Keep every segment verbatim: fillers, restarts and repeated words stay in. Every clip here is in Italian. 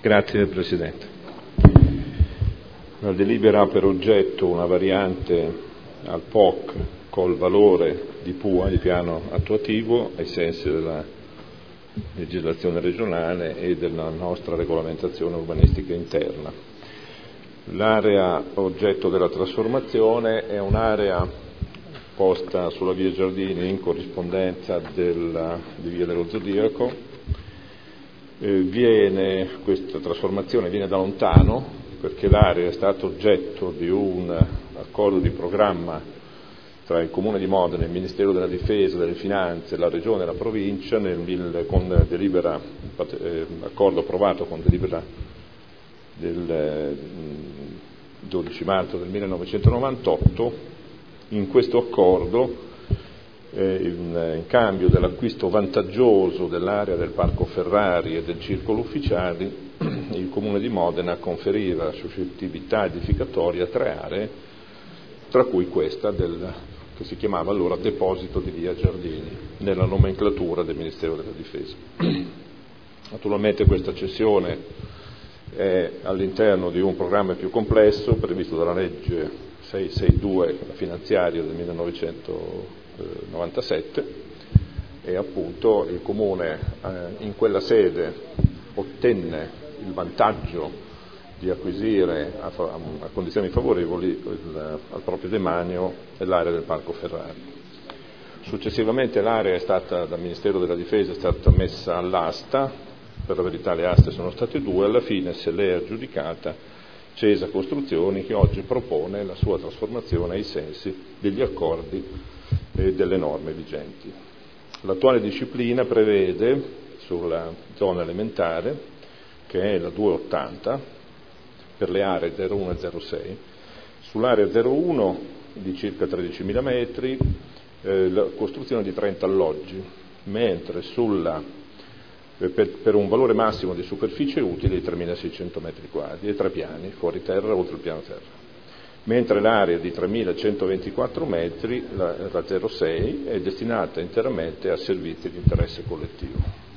Grazie Presidente. La delibera ha per oggetto una variante al P O C col valore di P U A, di piano attuativo, ai sensi della legislazione regionale e della nostra regolamentazione urbanistica interna. L'area oggetto della trasformazione è un'area posta sulla via Giardini in corrispondenza della, di via dello Zodiaco. Eh, viene, questa trasformazione viene da lontano perché l'area è stata oggetto di un accordo di programma tra il Comune di Modena, il Ministero della Difesa, delle Finanze, la Regione e la Provincia, nel, con delibera, eh, accordo approvato con delibera del eh, dodici marzo del millenovecentonovantotto. In questo accordo, eh, in, in cambio dell'acquisto vantaggioso dell'area del Parco Ferrari e del Circolo Ufficiali, il Comune di Modena conferiva suscettibilità edificatoria a tre aree, tra cui questa del, che si chiamava allora Deposito di via Giardini, nella nomenclatura del Ministero della Difesa. Naturalmente questa cessione è all'interno di un programma più complesso previsto dalla legge seicentosessantadue, la finanziaria del millenovecentonovantasette, e appunto il Comune eh, in quella sede ottenne il vantaggio di acquisire a, a, a condizioni favorevoli il, al proprio demanio l'area del Parco Ferrari. Successivamente l'area è stata, dal Ministero della Difesa, è stata messa all'asta. Per la verità le aste sono state due, alla fine se l'è aggiudicata Cesa Costruzioni, che oggi propone la sua trasformazione ai sensi degli accordi e delle norme vigenti. L'attuale disciplina prevede sulla zona elementare, che è la duecentottanta, per le aree zero uno e zero sei, sull'area zero uno di circa tredicimila metri, eh, la costruzione di trenta alloggi, mentre sulla Per, per un valore massimo di superficie utile di tremilaseicento metri quadri e tre piani, fuori terra oltre il piano terra. Mentre l'area di tremilacentoventiquattro metri, la, la zero sei, è destinata interamente a servizi di interesse collettivo.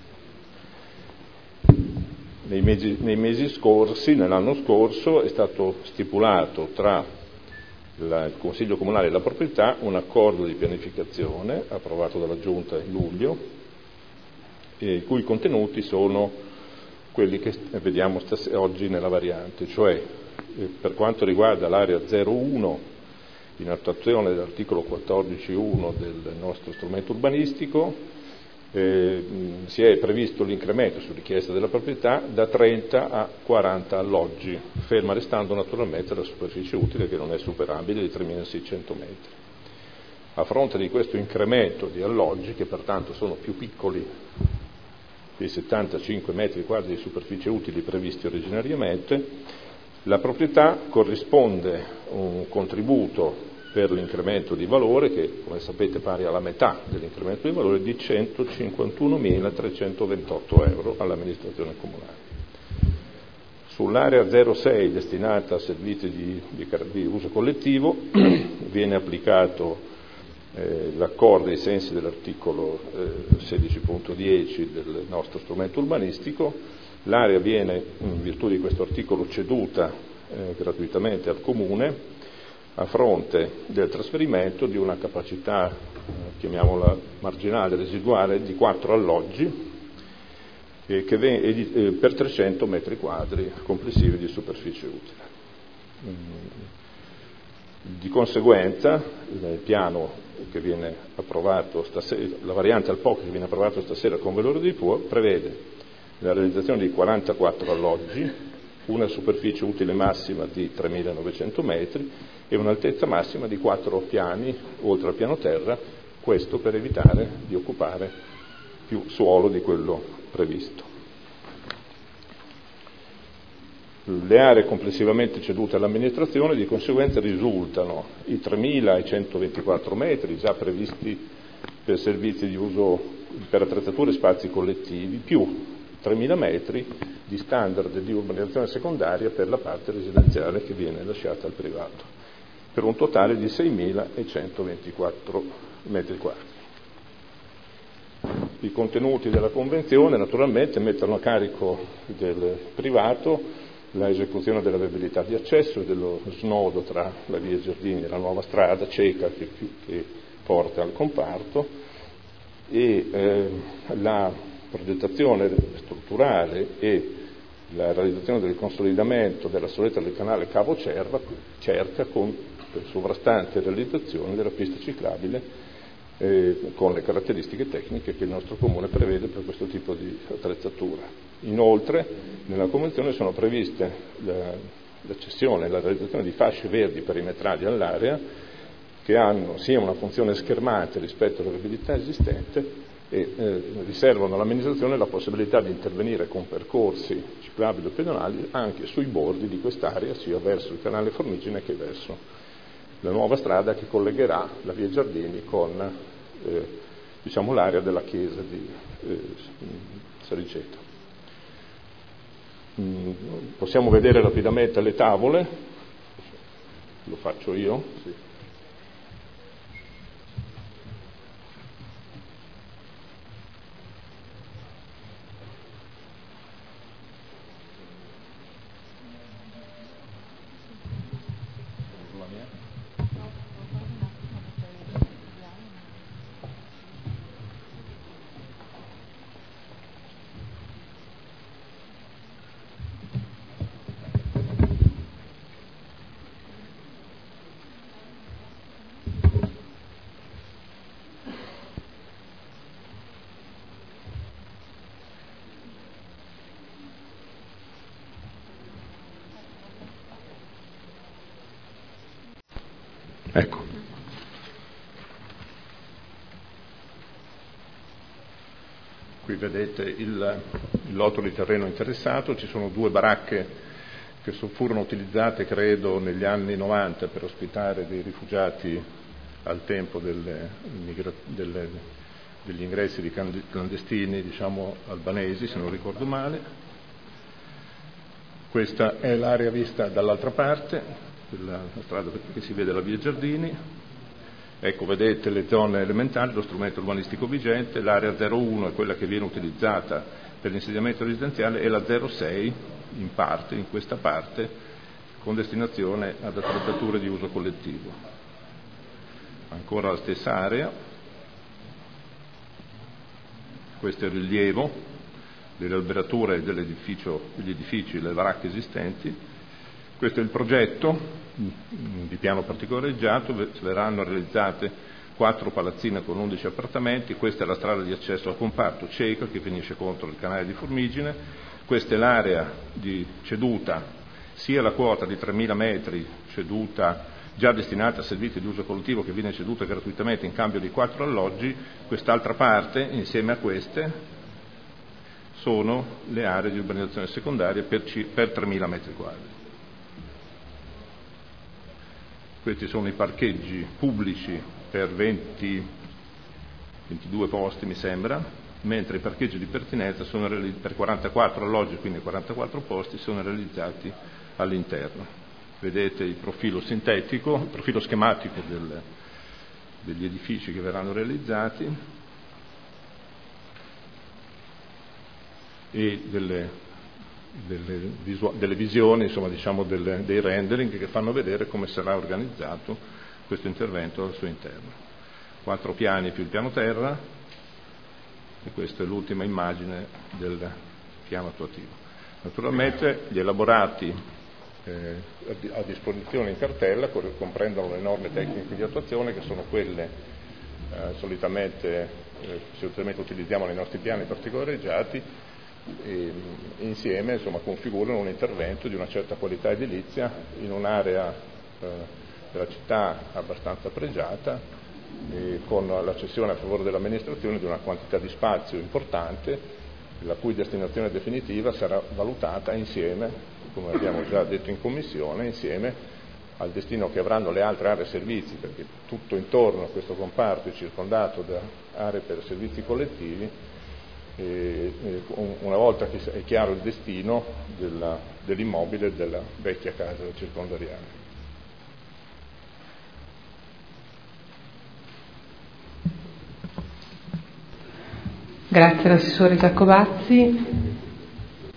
Nei mesi, nei mesi scorsi, nell'anno scorso, è stato stipulato tra la, il Consiglio Comunale e la proprietà un accordo di pianificazione approvato dalla Giunta in luglio, i cui contenuti sono quelli che vediamo stas- oggi nella variante, cioè eh, per quanto riguarda l'area zero uno, in attuazione dell'articolo quattordici punto uno del nostro strumento urbanistico, eh, si è previsto l'incremento su richiesta della proprietà da trenta a quaranta alloggi, ferma restando naturalmente la superficie utile, che non è superabile, di tremilaseicento metri. A fronte di questo incremento di alloggi, che pertanto sono più piccoli dei settantacinque metri quadri di superficie utili previsti originariamente, la proprietà corrisponde un contributo per l'incremento di valore, che come sapete pari alla metà dell'incremento di valore, di centocinquantunomilatrecentoventotto euro all'amministrazione comunale. Sull'area zero sei, destinata a servizi di, di, di uso collettivo, viene applicato Eh, l'accordo ai sensi dell'articolo eh, sedici punto dieci del nostro strumento urbanistico. L'area viene, in virtù di questo articolo, ceduta eh, gratuitamente al Comune a fronte del trasferimento di una capacità, eh, chiamiamola marginale, residuale, di quattro alloggi eh, che ven- eh, per trecento metri quadri complessivi di superficie utile. Mm. Di conseguenza il piano che viene approvato stasera, la variante al P O C che viene approvato stasera con valore di P U A, prevede la realizzazione di quarantaquattro alloggi, una superficie utile massima di tremilanovecento metri e un'altezza massima di quattro piani oltre al piano terra, questo per evitare di occupare più suolo di quello previsto. Le aree complessivamente cedute all'amministrazione di conseguenza risultano i tremilacentoventiquattro metri già previsti per servizi di uso per attrezzature e spazi collettivi, più tremila metri di standard di urbanizzazione secondaria per la parte residenziale che viene lasciata al privato, per un totale di seimilacentoventiquattro metri quadri. I contenuti della Convenzione naturalmente mettono a carico del privato la esecuzione della viabilità di accesso e dello snodo tra la via Giardini e la nuova strada cieca che, che porta al comparto, e eh, la progettazione strutturale e la realizzazione del consolidamento della soletta del canale Cavo Cerva, Cerca, con sovrastante realizzazione della pista ciclabile eh, con le caratteristiche tecniche che il nostro Comune prevede per questo tipo di attrezzatura. Inoltre nella Convenzione sono previste la, la cessione e la realizzazione di fasce verdi perimetrali all'area che hanno sia una funzione schermata rispetto alla viabilità esistente e eh, riservano all'amministrazione la possibilità di intervenire con percorsi ciclabili o pedonali anche sui bordi di quest'area, sia verso il canale Formigine che verso la nuova strada che collegherà la via Giardini con eh, diciamo, l'area della chiesa di eh, Sariceto. Mm, possiamo vedere rapidamente le tavole, lo faccio io. Sì. Ecco. Qui vedete il, il lotto di terreno interessato, ci sono due baracche che furono utilizzate credo negli anni novanta per ospitare dei rifugiati al tempo delle, delle, degli ingressi di clandestini diciamo albanesi, se non ricordo male. Questa è l'area vista dall'altra parte, la strada che si vede la via Giardini. Ecco, vedete le zone elementari, lo strumento urbanistico vigente. L'area zero uno è quella che viene utilizzata per l'insediamento residenziale e la zero sei in parte, in questa parte, con destinazione ad attrezzature di uso collettivo. Ancora la stessa area. Questo è il rilievo delle alberature dell'edificio, degli edifici, le baracche esistenti. Questo è il progetto di piano particolareggiato, verranno realizzate quattro palazzine con undici appartamenti. Questa è la strada di accesso al comparto cieca che finisce contro il canale di Formigine. Questa è l'area di ceduta, sia la quota di tremila metri ceduta già destinata a servizi di uso collettivo che viene ceduta gratuitamente in cambio di quattro alloggi. Quest'altra parte, insieme a queste, sono le aree di urbanizzazione secondaria per, per tremila metri quadri. Questi sono i parcheggi pubblici per venti, ventidue posti mi sembra, mentre i parcheggi di pertinenza sono per quarantaquattro alloggi, quindi quarantaquattro posti, sono realizzati all'interno. Vedete il profilo sintetico, il profilo schematico del, degli edifici che verranno realizzati e delle Delle, visu- delle visioni, insomma, diciamo delle, dei rendering che fanno vedere come sarà organizzato questo intervento al suo interno. Quattro piani più il piano terra, e questa è l'ultima immagine del piano attuativo. Naturalmente gli elaborati eh, a disposizione in cartella comprendono le norme tecniche di attuazione, che sono quelle eh, solitamente, eh, solitamente utilizziamo nei nostri piani particolareggiati, e insieme insomma configurano un intervento di una certa qualità edilizia in un'area eh, della città abbastanza pregiata, e con la cessione a favore dell'amministrazione di una quantità di spazio importante, la cui destinazione definitiva sarà valutata insieme, come abbiamo già detto in commissione, insieme al destino che avranno le altre aree servizi, perché tutto intorno a questo comparto è circondato da aree per servizi collettivi. E una volta che è chiaro il destino della, dell'immobile della vecchia casa circondariale. Grazie all'assessore Giacobazzi.